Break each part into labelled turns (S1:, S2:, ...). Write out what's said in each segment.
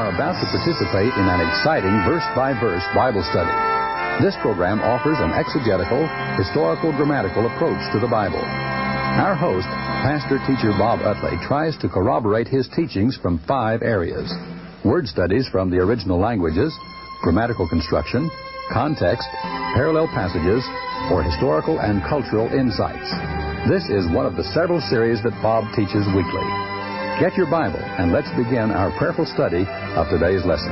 S1: are about to participate in an exciting verse-by-verse Bible study. This program offers an exegetical, historical, grammatical approach to the Bible. Our host, pastor-teacher Bob Utley, tries to corroborate his teachings from 5 areas: word studies from the original languages, grammatical construction, context, parallel passages, or historical and cultural insights. This is one of the several series that Bob teaches weekly. Get your Bible and let's begin our prayerful study of today's lesson.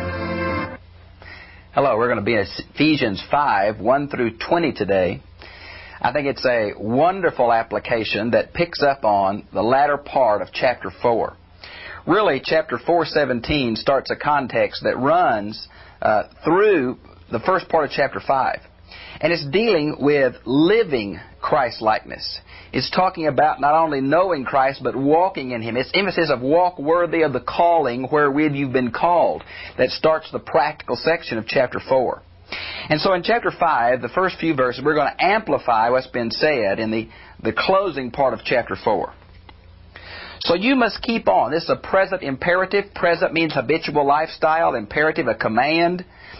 S2: Hello, we're going to be in Ephesians 5, 1 through 20 today. I think it's a wonderful application that picks up on the latter part of chapter 4. Really, chapter 4:17 starts a context that runs through the first part of chapter 5. And it's dealing with living Christ-likeness. It's talking about not only knowing Christ, but walking in Him. It's emphasis of walk worthy of the calling wherewith you've been called. That starts the practical section of chapter 4. And so in chapter 5, the first few verses, we're going to amplify what's been said in the closing part of chapter 4. So you must keep on. This is a present imperative. Present means habitual lifestyle. Imperative, a command.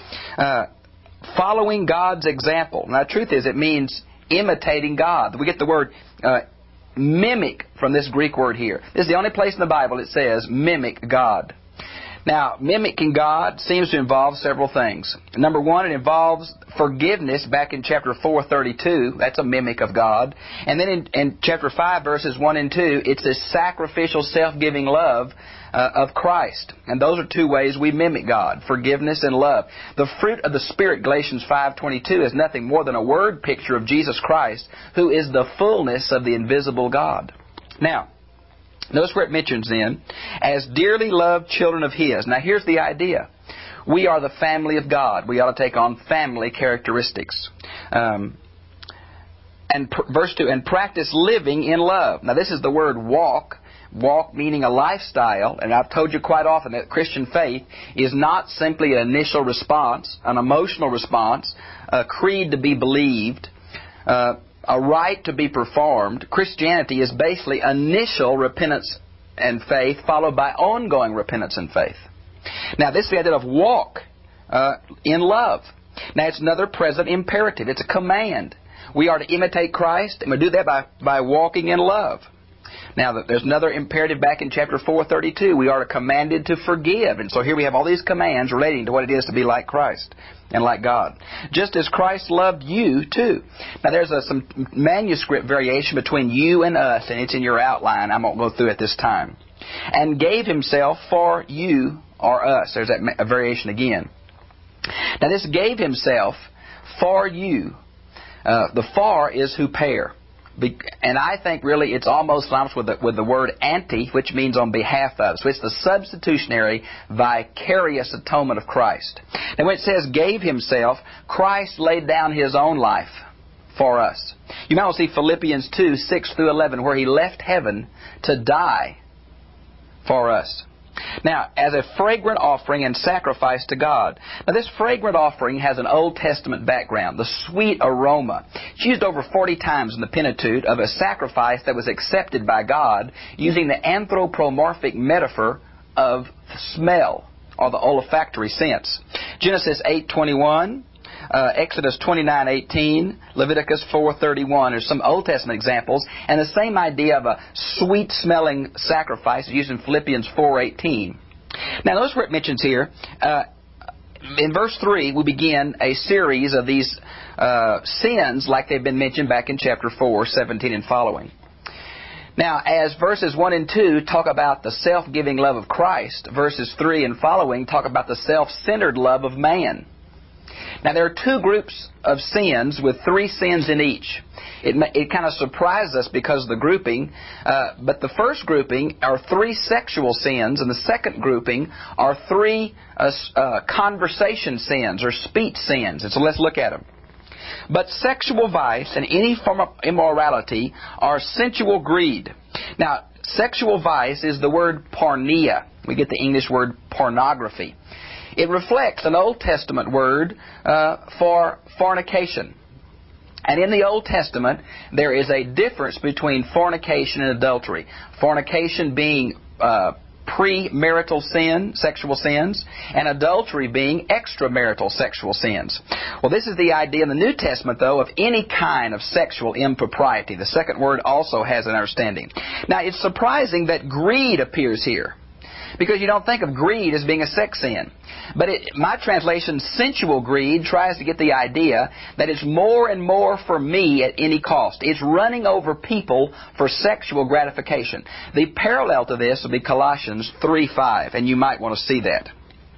S2: Following God's example. Now, the truth is, it means imitating God. We get the word mimic from this Greek word here. This is the only place in the Bible it says mimic God. Now, mimicking God seems to involve several things. Number one, it involves forgiveness back in chapter 4:32. That's a mimic of God. And then in chapter 5, verses 1 and 2, it's this sacrificial, self-giving love of Christ. And those are 2 ways we mimic God, forgiveness and love. The fruit of the Spirit, Galatians 5:22, is nothing more than a word picture of Jesus Christ, who is the fullness of the invisible God. Now, notice where it mentions then, as dearly loved children of His. Now here's the idea. We are the family of God. We ought to take on family characteristics. And verse 2, and practice living in love. Now this is the word walk. Walk meaning a lifestyle, and I've told you quite often that Christian faith is not simply an initial response, an emotional response, a creed to be believed, a rite to be performed. Christianity is basically initial repentance and faith followed by ongoing repentance and faith. Now this is the idea of walk in love. Now it's another present imperative. It's a command. We are to imitate Christ, and we do that by walking in love. Now, there's another imperative back in chapter 4:32. We are commanded to forgive. And so here we have all these commands relating to what it is to be like Christ and like God. Just as Christ loved you, too. Now, there's some manuscript variation between you and us, and it's in your outline. I won't go through it this time. And gave Himself for you or us. There's that variation again. Now, this gave Himself for you. The for is huper. And I think really it's almost synonymous with the word anti, which means on behalf of. So it's the substitutionary, vicarious atonement of Christ. And when it says gave Himself, Christ laid down His own life for us. You might also see Philippians 2, 6 through 11, where He left heaven to die for us. Now, as a fragrant offering and sacrifice to God. Now, this fragrant offering has an Old Testament background, the sweet aroma. It's used over 40 times in the Pentateuch of a sacrifice that was accepted by God using the anthropomorphic metaphor of smell, or the olfactory sense. Genesis 8:21, Exodus 29:18, Leviticus 4:31 are some Old Testament examples, and the same idea of a sweet-smelling sacrifice is used in Philippians 4:18. Now, notice where it mentions here, in verse 3, we begin a series of these sins like they've been mentioned back in chapter 4:17 and following. Now, as verses 1 and 2 talk about the self-giving love of Christ, verses 3 and following talk about the self-centered love of man. Now, there are 2 groups of sins with 3 sins in each. It kind of surprises us because of the grouping, but the first grouping are 3 sexual sins, and the second grouping are 3 conversation sins or speech sins. And so let's look at them. But sexual vice and any form of immorality are sensual greed. Now, sexual vice is the word porneia. We get the English word pornography. It reflects an Old Testament word for fornication. And in the Old Testament, there is a difference between fornication and adultery. Fornication being premarital sin, sexual sins, and adultery being extramarital sexual sins. Well, this is the idea in the New Testament, though, of any kind of sexual impropriety. The second word also has an understanding. Now, it's surprising that greed appears here, because you don't think of greed as being a sex sin. But my translation, sensual greed, tries to get the idea that it's more and more for me at any cost. It's running over people for sexual gratification. The parallel to this will be Colossians 3:5, and you might want to see that.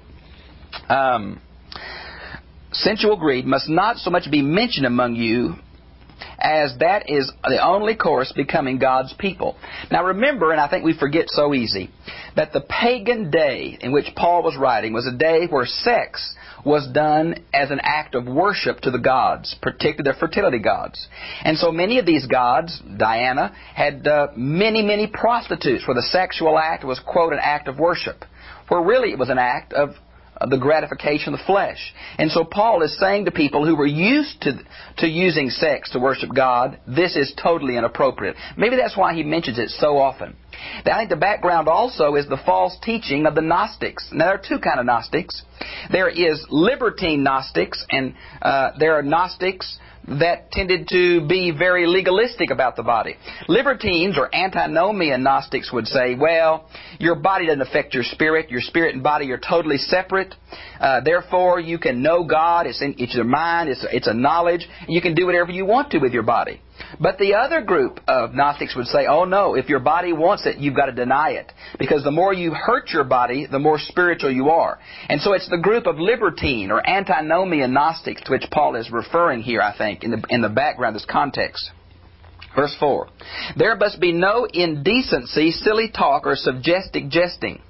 S2: Sensual greed must not so much be mentioned among you, as that is the only course becoming God's people. Now remember, and I think we forget so easy, that the pagan day in which Paul was writing was a day where sex was done as an act of worship to the gods, particularly their fertility gods. And so many of these gods, Diana, had many prostitutes, where the sexual act was, quote, an act of worship, where really it was an act of the gratification of the flesh. And so Paul is saying to people who were used to using sex to worship God, this is totally inappropriate. Maybe that's why he mentions it so often. Now, I think the background also is the false teaching of the Gnostics. Now, there are two kinds of Gnostics. There is libertine Gnostics, and there are Gnostics that tended to be very legalistic about the body. Libertines or antinomian Gnostics would say, well, your body doesn't affect your spirit and body are totally separate. Therefore, you can know God. It's your mind. It's a knowledge. You can do whatever you want to with your body. But the other group of Gnostics would say, oh no, if your body wants it, you've got to deny it. Because the more you hurt your body, the more spiritual you are. And so it's the group of libertine or antinomian Gnostics to which Paul is referring here, I think, in the background of this context. Verse 4, there must be no indecency, silly talk, or suggestive jesting.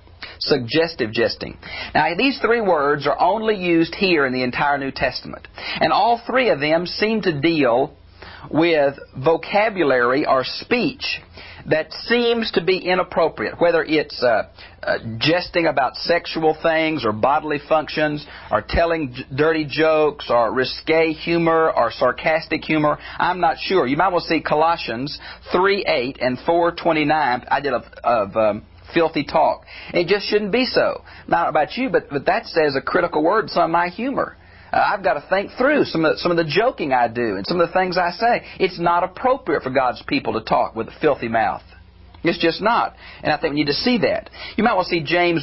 S2: Now, these three words are only used here in the entire New Testament. And all three of them seem to deal with vocabulary or speech that seems to be inappropriate, whether it's jesting about sexual things or bodily functions, or telling dirty jokes, or risque humor, or sarcastic humor. I'm not sure. You might want to see Colossians 3:8 and 4:29, idea of filthy talk. It just shouldn't be so. Not about you, but that says a critical word in some of my humor. I've got to think through some of the joking I do and some of the things I say. It's not appropriate for God's people to talk with a filthy mouth. It's just not. And I think we need to see that. You might want to see James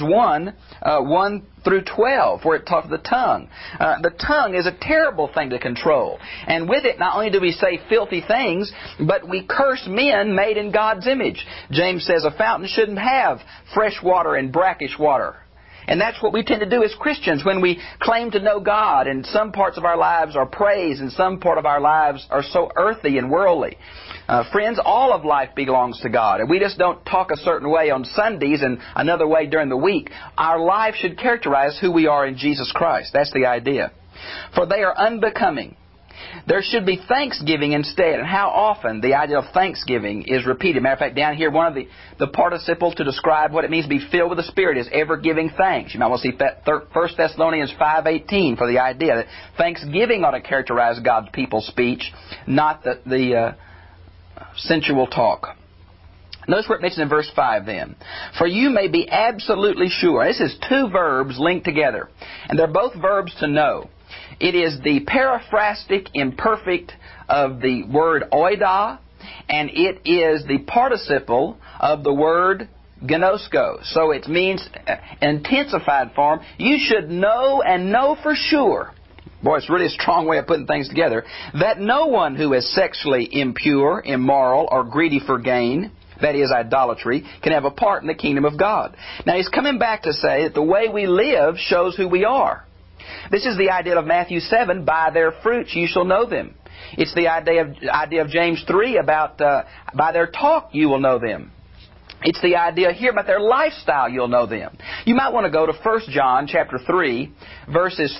S2: 1 through 12, where it talks of the tongue. The tongue is a terrible thing to control. And with it, not only do we say filthy things, but we curse men made in God's image. James says a fountain shouldn't have fresh water and brackish water. And that's what we tend to do as Christians when we claim to know God, and some parts of our lives are praise and some part of our lives are so earthy and worldly. Friends, all of life belongs to God, and we just don't talk a certain way on Sundays and another way during the week. Our life should characterize who we are in Jesus Christ. That's the idea. For they are unbecoming. There should be thanksgiving instead. And how often the idea of thanksgiving is repeated. Matter of fact, down here, one of the participles to describe what it means to be filled with the Spirit is ever giving thanks. You might want to see 1 Thessalonians 5:18 for the idea that thanksgiving ought to characterize God's people's speech, not the sensual talk. Notice what it mentions in verse 5 then. For you may be absolutely sure. This is two verbs linked together. And they're both verbs to know. It is the periphrastic imperfect of the word oida, and it is the participle of the word gnosko. So it means intensified form. You should know and know for sure. Boy, it's really a strong way of putting things together. That no one who is sexually impure, immoral, or greedy for gain, that is idolatry, can have a part in the kingdom of God. Now he's coming back to say that the way we live shows who we are. This is the idea of Matthew 7, by their fruits you shall know them. It's the idea of James 3 about by their talk you will know them. It's the idea here about their lifestyle you'll know them. You might want to go to 1 John chapter 3, verses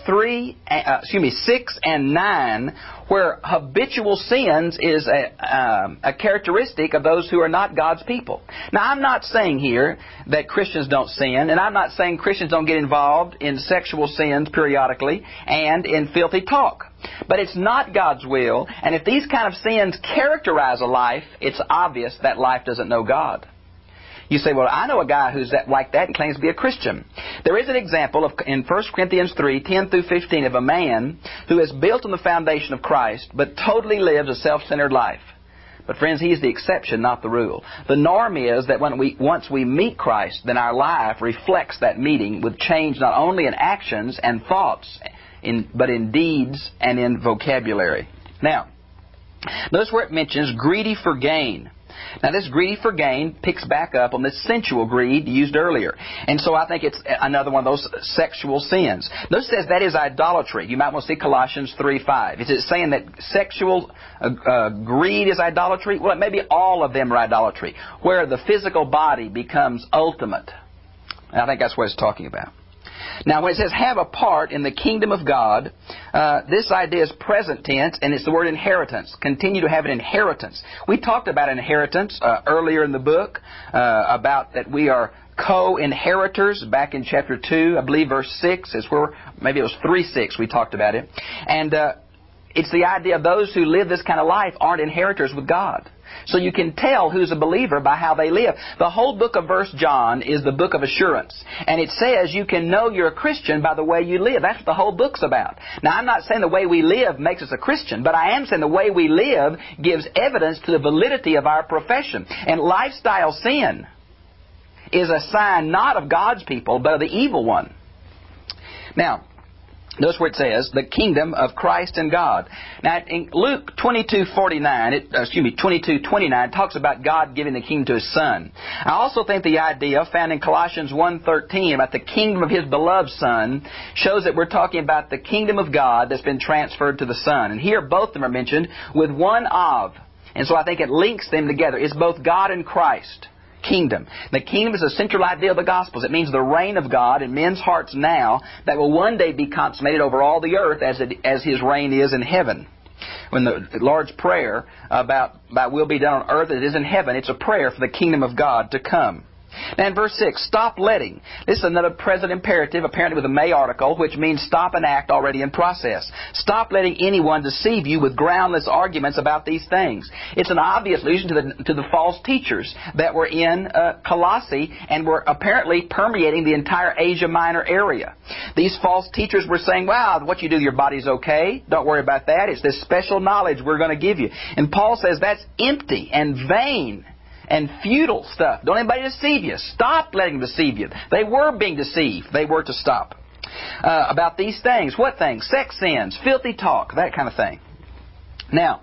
S2: 6 and 9, where habitual sins is a characteristic of those who are not God's people. Now, I'm not saying here that Christians don't sin, and I'm not saying Christians don't get involved in sexual sins periodically and in filthy talk. But it's not God's will, and if these kind of sins characterize a life, it's obvious that life doesn't know God. You say, well, I know a guy who's like that and claims to be a Christian. There is an example in 1 Corinthians 3, 10 through 15 of a man who is built on the foundation of Christ but totally lives a self-centered life. But friends, he's the exception, not the rule. The norm is that once we meet Christ, then our life reflects that meeting with change not only in actions and thoughts, but in deeds and in vocabulary. Now, notice where it mentions greedy for gain. Now, this greedy for gain picks back up on this sensual greed used earlier. And so I think it's another one of those sexual sins. Notice it says that is idolatry. You might want to see Colossians 3:5. Is it saying that sexual greed is idolatry? Well, maybe all of them are idolatry, where the physical body becomes ultimate. And I think that's what it's talking about. Now, when it says have a part in the kingdom of God, this idea is present tense, and it's the word inheritance. Continue to have an inheritance. We talked about inheritance earlier in the book, about that we are co-inheritors back in chapter 2, I believe verse 6 is where, maybe it was 3:6 we talked about it. And it's the idea of those who live this kind of life aren't inheritors with God. So you can tell who's a believer by how they live. The whole book of 1 John is the book of assurance. And it says you can know you're a Christian by the way you live. That's what the whole book's about. Now, I'm not saying the way we live makes us a Christian, but I am saying the way we live gives evidence to the validity of our profession. And lifestyle sin is a sign not of God's people, but of the evil one. Now, notice where it says, the kingdom of Christ and God. Now, in Luke 22:29 talks about God giving the kingdom to His Son. I also think the idea found in Colossians 1:13 about the kingdom of His beloved Son shows that we're talking about the kingdom of God that's been transferred to the Son. And here both of them are mentioned with one of. And so I think it links them together. It's both God and Christ. Kingdom. The kingdom is a central idea of the Gospels. It means the reign of God in men's hearts now that will one day be consummated over all the earth as His reign is in heaven. When the Lord's prayer about will be done on earth as it is in heaven, it's a prayer for the kingdom of God to come. Now in verse 6, stop letting. This is another present imperative, apparently with a may article, which means stop an act already in process. Stop letting anyone deceive you with groundless arguments about these things. It's an obvious allusion to the false teachers that were in Colossae and were apparently permeating the entire Asia Minor area. These false teachers were saying, wow, what you do to your body's okay. Don't worry about that. It's this special knowledge we're going to give you. And Paul says that's empty and vain and futile stuff. Don't anybody deceive you. Stop letting them deceive you. They were being deceived. They were to stop. About these things. What things? Sex sins, filthy talk, that kind of thing. Now,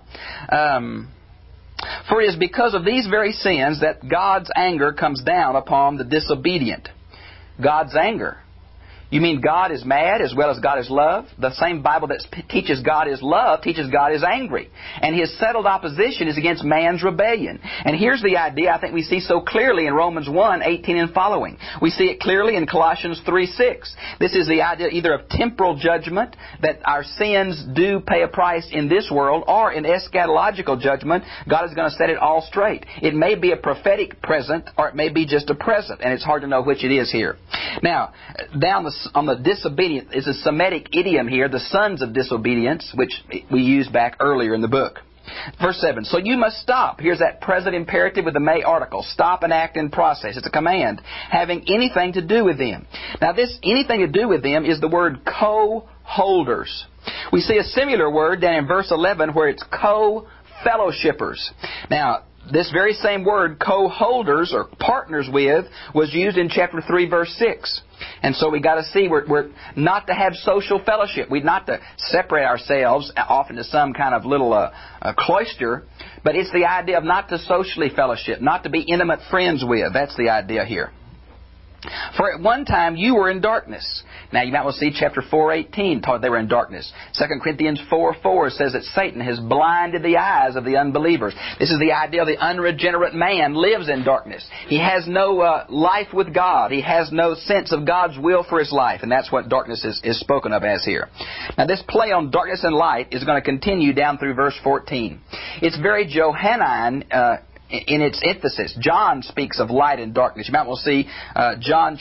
S2: for it is because of these very sins that God's anger comes down upon the disobedient. God's anger. You mean God is mad as well as God is love? The same Bible that teaches God is love teaches God is angry. And His settled opposition is against man's rebellion. And here's the idea I think we see so clearly in Romans 1:18 and following. We see it clearly in Colossians 3:6. This is the idea either of temporal judgment, that our sins do pay a price in this world, or in eschatological judgment, God is going to set it all straight. It may be a prophetic present, or it may be just a present, and it's hard to know which it is here. Now, down on the disobedient is a Semitic idiom here, the sons of disobedience, which we used back earlier in the book. Verse 7, so you must stop. Here's that present imperative with the may article. Stop an act in process. It's a command. Having anything to do with them. Now this anything to do with them is the word co-holders. We see a similar word down in verse 11 where it's co-fellowshippers. Now, this very same word, co-holders or partners with, was used in chapter 3, verse 6. And so we got to see we're not to have social fellowship. We're not to separate ourselves off into some kind of little cloister. But it's the idea of not to socially fellowship, not to be intimate friends with. That's the idea here. For at one time you were in darkness. Now you might want to see chapter 4:18 taught they were in darkness. 2 Corinthians 4:4 says that Satan has blinded the eyes of the unbelievers. This is the idea of the unregenerate man lives in darkness. He has no life with God. He has no sense of God's will for his life. And that's what darkness is spoken of as here. Now this play on darkness and light is going to continue down through verse 14. It's very Johannine in its emphasis. John speaks of light and darkness. You might want to see John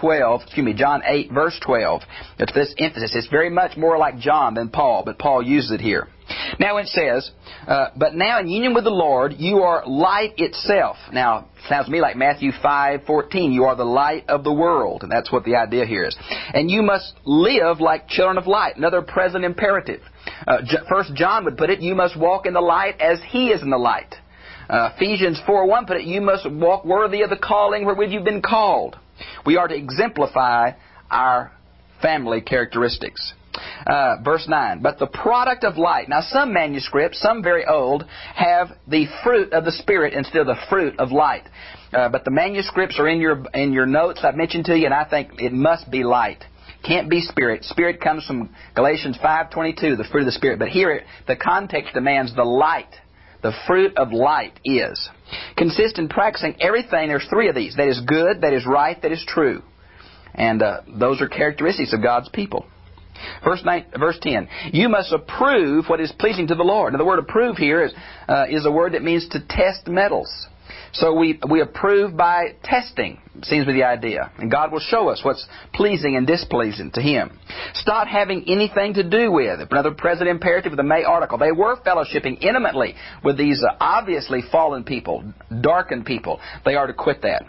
S2: 8, verse 12. It's this emphasis. It's very much more like John than Paul, but Paul uses it here. Now it says, but now in union with the Lord, you are light itself. Now, it sounds to me like Matthew 5:14. You are the light of the world. And that's what the idea here is. And you must live like children of light. Another present imperative. First John would put it, you must walk in the light as He is in the light. Ephesians 4:1 put it, you must walk worthy of the calling wherewith you've been called. We are to exemplify our family characteristics. Verse 9, but the product of light. Now some manuscripts, some very old, have the fruit of the Spirit instead of the fruit of light. But the manuscripts are in your notes I've mentioned to you, and I think it must be light. Can't be Spirit. Spirit comes from Galatians 5:22, the fruit of the Spirit. But here, the context demands the light. The fruit of light is. Consist in practicing everything. There's three of these. That is good, that is right, that is true. And those are characteristics of God's people. Verse 10, you must approve what is pleasing to the Lord. Now the word approve here is a word that means to test metals. So we approve by testing, seems to be the idea. And God will show us what's pleasing and displeasing to Him. Stop having anything to do with. Another present imperative of the May article. They were fellowshipping intimately with these obviously fallen people, darkened people. They are to quit that.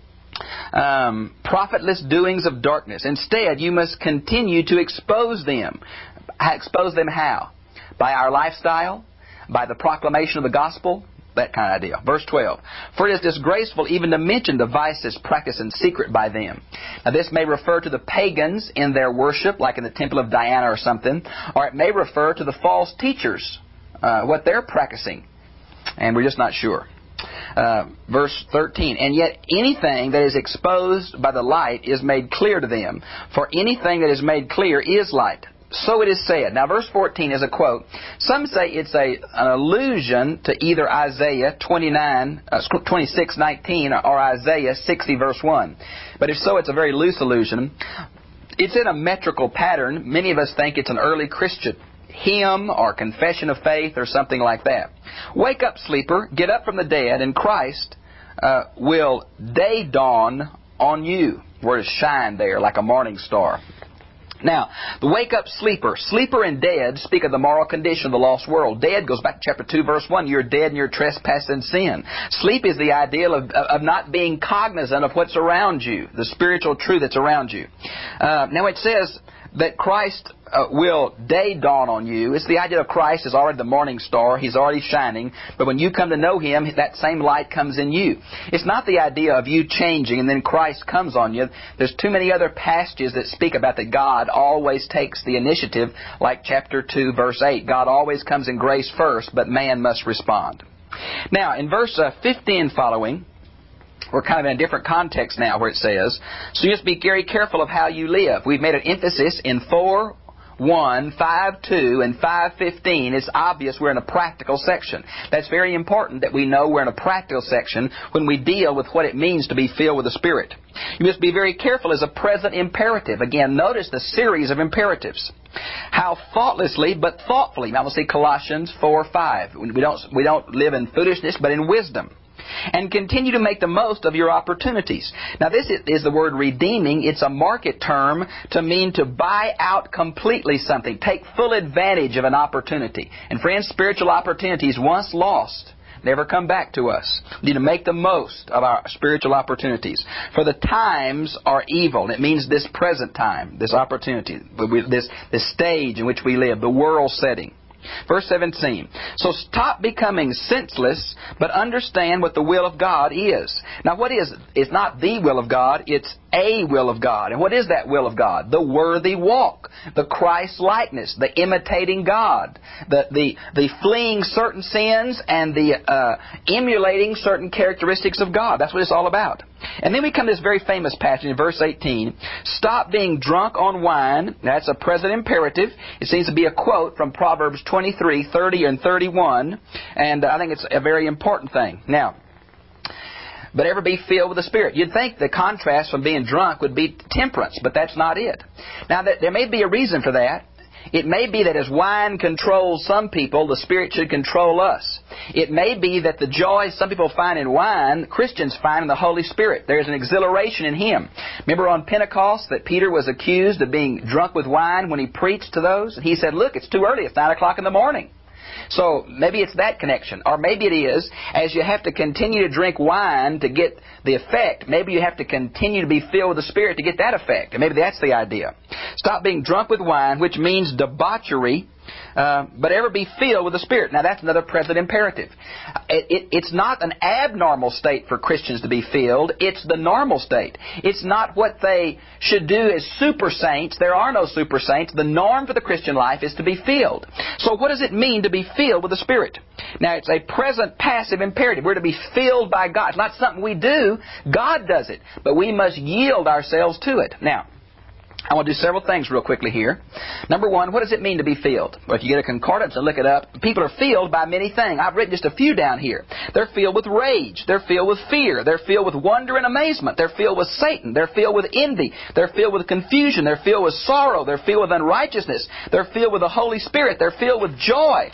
S2: Profitless doings of darkness. Instead, you must continue to expose them. Expose them how? By our lifestyle? By the proclamation of the gospel? That kind of idea. Verse 12. For it is disgraceful even to mention the vices practiced in secret by them. Now this may refer to the pagans in their worship, like in the temple of Diana or something. Or it may refer to the false teachers, what they're practicing. And we're just not sure. Verse 13, and yet anything that is exposed by the light is made clear to them, for anything that is made clear is light. So it is said. Now verse 14 is a quote. Some say it's an allusion to either Isaiah 26:19 or Isaiah 60 verse 1. But if so, it's a very loose allusion. It's in a metrical pattern. Many of us think it's an early Christian hymn or confession of faith or something like that. Wake up, sleeper, get up from the dead, and Christ will day dawn on you. Word is shine there, like a morning star. Now, the wake up sleeper. Sleeper and dead speak of the moral condition of the lost world. Dead goes back to chapter 2, verse 1. You're dead in your trespass and sin. Sleep is the ideal of not being cognizant of what's around you, the spiritual truth that's around you. Now it says that Christ will day dawn on you. It's the idea of Christ is already the morning star. He's already shining. But when you come to know Him, that same light comes in you. It's not the idea of you changing and then Christ comes on you. There's too many other passages that speak about that God always takes the initiative, like chapter 2, verse 8. God always comes in grace first, but man must respond. Now, in verse 15 following, we're kind of in a different context now where it says, so you must be very careful of how you live. We've made an emphasis in 4:1, 5:2, and 5:15. It's obvious we're in a practical section. That's very important that we know we're in a practical section when we deal with what it means to be filled with the Spirit. You must be very careful as a present imperative. Again, notice the series of imperatives. How thoughtlessly but thoughtfully. Now we'll see Colossians 4:5. We don't live in foolishness but in wisdom. And continue to make the most of your opportunities. Now this is the word redeeming. It's a market term to mean to buy out completely something. Take full advantage of an opportunity. And friends, spiritual opportunities once lost never come back to us. We need to make the most of our spiritual opportunities. For the times are evil. And it means this present time, this opportunity, this stage in which we live, the world setting. Verse 17. So stop becoming senseless, but understand what the will of God is. Now what is? It's not the will of God, it's a will of God. And what is that will of God? The worthy walk, the Christ likeness, the imitating God, the fleeing certain sins and the emulating certain characteristics of God. That's what it's all about. And then we come to this very famous passage in verse 18. Stop being drunk on wine. That's a present imperative. It seems to be a quote from Proverbs 23, 30, and 31. And I think it's a very important thing. Now, but ever be filled with the Spirit. You'd think the contrast from being drunk would be temperance, but that's not it. Now, there may be a reason for that. It may be that as wine controls some people, the Spirit should control us. It may be that the joy some people find in wine, Christians find in the Holy Spirit. There's an exhilaration in Him. Remember on Pentecost that Peter was accused of being drunk with wine when he preached to those? And he said, look, it's too early. It's 9 o'clock in the morning. So maybe it's that connection. Or maybe it is, as you have to continue to drink wine to get the effect, maybe you have to continue to be filled with the Spirit to get that effect. And maybe that's the idea. Stop being drunk with wine, which means debauchery, but ever be filled with the Spirit. Now that's another present imperative. It's not an abnormal state for Christians to be filled. It's the normal state. It's not what they should do as super saints. There are no super saints. The norm for the Christian life is to be filled. So what does it mean to be filled with the Spirit? Now it's a present passive imperative. We're to be filled by God. It's not something we do. God does it. But we must yield ourselves to it. Now, I want to do several things real quickly here. Number one, what does it mean to be filled? Well, if you get a concordance and look it up, people are filled by many things. I've written just a few down here. They're filled with rage. They're filled with fear. They're filled with wonder and amazement. They're filled with Satan. They're filled with envy. They're filled with confusion. They're filled with sorrow. They're filled with unrighteousness. They're filled with the Holy Spirit. They're filled with joy.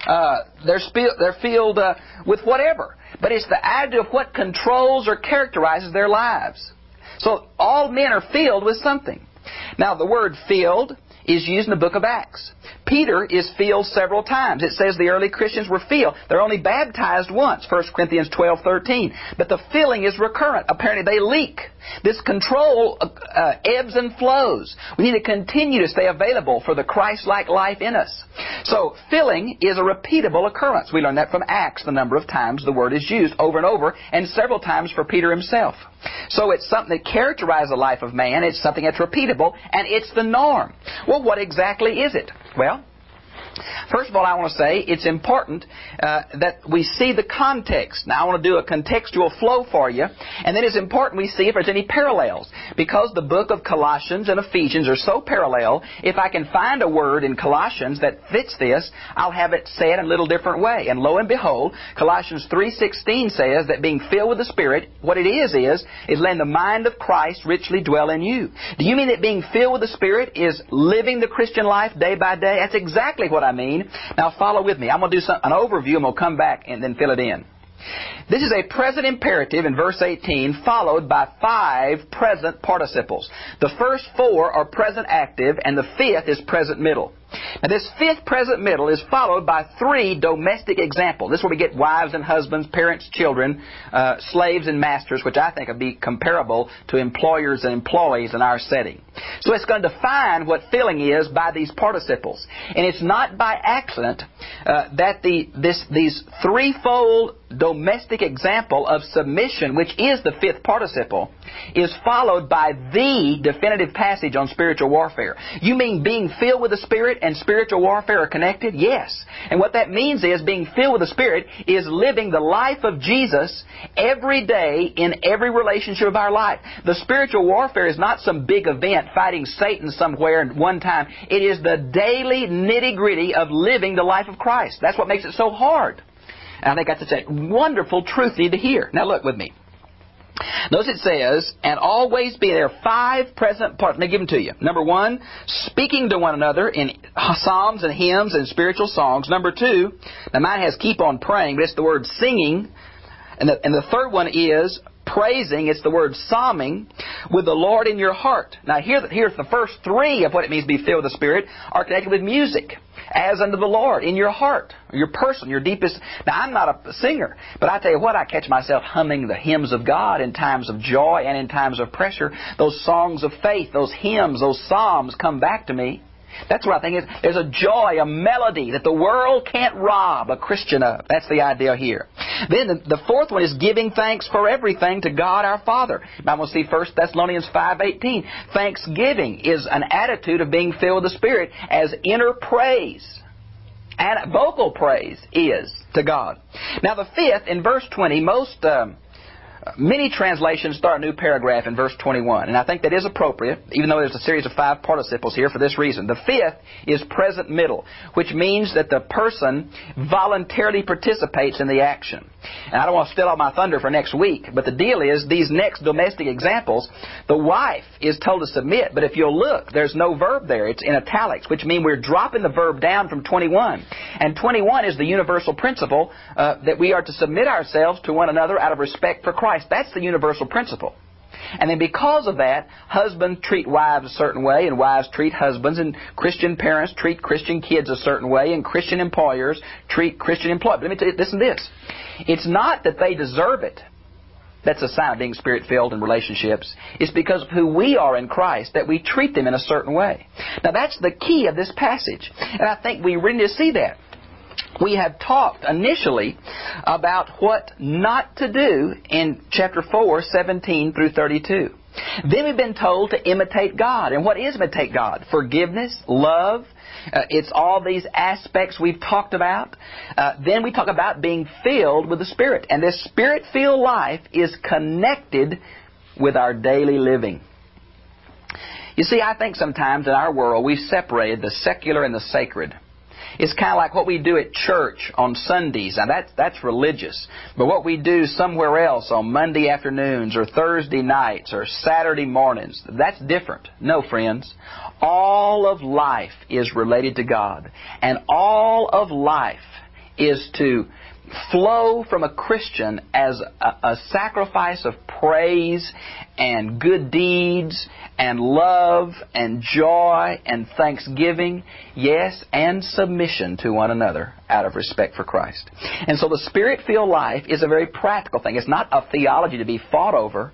S2: They're filled with whatever. But it's the idea of what controls or characterizes their lives. So all men are filled with something. Now, the word filled is used in the book of Acts. Peter is filled several times. It says the early Christians were filled. They're only baptized once, 1 Corinthians 12:13. But the filling is recurrent. Apparently they leak. This control ebbs and flows. We need to continue to stay available for the Christ-like life in us. So filling is a repeatable occurrence. We learn that from Acts, the number of times the word is used over and over, and several times for Peter himself. So it's something that characterizes the life of man. It's something that's repeatable, and it's the norm. Well, what exactly is it? Well, first of all, I want to say it's important that we see the context. Now, I want to do a contextual flow for you, and then it's important we see if there's any parallels. Because the book of Colossians and Ephesians are so parallel, if I can find a word in Colossians that fits this, I'll have it said in a little different way. And lo and behold, Colossians 3:16 says that being filled with the Spirit, what it is letting the mind of Christ richly dwell in you. Do you mean that being filled with the Spirit is living the Christian life day by day? That's exactly what I mean. Now follow with me. I'm going to do an overview and we'll come back and then fill it in. This is a present imperative in verse 18 followed by 5 present participles. The first 4 are present active and the 5th is present middle. Now this 5th present middle is followed by 3 domestic examples. This is where we get wives and husbands, parents, children, slaves and masters, which I think would be comparable to employers and employees in our setting. So it's going to define what filling is by these participles. And it's not by accident that these threefold domestic example of submission, which is the 5th participle, is followed by the definitive passage on spiritual warfare. You mean being filled with the Spirit and spiritual warfare are connected? Yes. And what that means is being filled with the Spirit is living the life of Jesus every day in every relationship of our life. The spiritual warfare is not some big event fighting Satan somewhere at one time. It is the daily nitty-gritty of living the life of Christ. That's what makes it so hard. And I think that's a wonderful truth you need to hear. Now look with me. Notice it says, and always be there 5 present parts. Let me give them to you. Number 1, speaking to one another in psalms and hymns and spiritual songs. Number 2, now mine has keep on praying, but it's the word singing. And the third one is praising. It's the word psalming with the Lord in your heart. Now here's the first 3 of what it means to be filled with the Spirit are connected with music. As unto the Lord, in your heart, your person, your deepest. Now, I'm not a singer, but I tell you what, I catch myself humming the hymns of God in times of joy and in times of pressure. Those songs of faith, those hymns, those psalms come back to me. That's what I think is. There's a joy, a melody that the world can't rob a Christian of. That's the idea here. Then the 4th one is giving thanks for everything to God our Father. I'm going to see 1 Thessalonians 5:18. Thanksgiving is an attitude of being filled with the Spirit as inner praise. And vocal praise is to God. Now the 5th, in verse 20, most Many translations start a new paragraph in verse 21, and I think that is appropriate, even though there's a series of 5 participles here for this reason. The fifth is present middle, which means that the person voluntarily participates in the action. And I don't want to steal all my thunder for next week, but the deal is, these next domestic examples, the wife is told to submit, but if you'll look, there's no verb there. It's in italics, which means we're dropping the verb down from 21. And 21 is the universal principle that we are to submit ourselves to one another out of respect for Christ. That's the universal principle. And then because of that, husbands treat wives a certain way, and wives treat husbands, and Christian parents treat Christian kids a certain way, and Christian employers treat Christian employees. But let me tell you, listen to this. It's not that they deserve it. That's a sign of being Spirit-filled in relationships. It's because of who we are in Christ that we treat them in a certain way. Now that's the key of this passage. And I think we really need to see that. We have talked initially about what not to do in chapter 4, 17 through 32. Then we've been told to imitate God. And what is imitate God? Forgiveness, love. It's all these aspects we've talked about. Then we talk about being filled with the Spirit. And this Spirit-filled life is connected with our daily living. You see, I think sometimes in our world we've separated the secular and the sacred. It's kind of like what we do at church on Sundays. Now that's religious. But what we do somewhere else on Monday afternoons or Thursday nights or Saturday mornings, that's different. No, friends. All of life is related to God. And all of life is to flow from a Christian as a sacrifice of praise and good deeds and love and joy and thanksgiving, yes, and submission to one another out of respect for Christ. And so the Spirit-filled life is a very practical thing. It's not a theology to be fought over.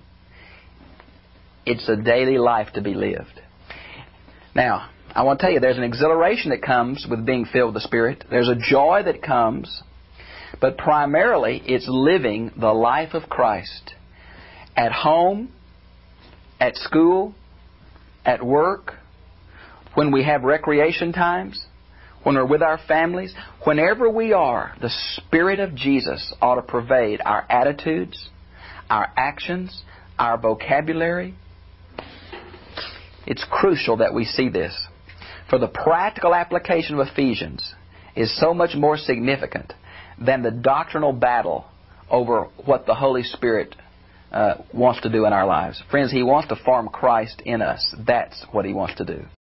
S2: It's a daily life to be lived. Now, I want to tell you, there's an exhilaration that comes with being filled with the Spirit. There's a joy that comes. But primarily, it's living the life of Christ at home, at school, at work, when we have recreation times, when we're with our families. Whenever we are, the Spirit of Jesus ought to pervade our attitudes, our actions, our vocabulary. It's crucial that we see this. For the practical application of Ephesians is so much more significant than the doctrinal battle over what the Holy Spirit wants to do in our lives. Friends, He wants to form Christ in us. That's what He wants to do.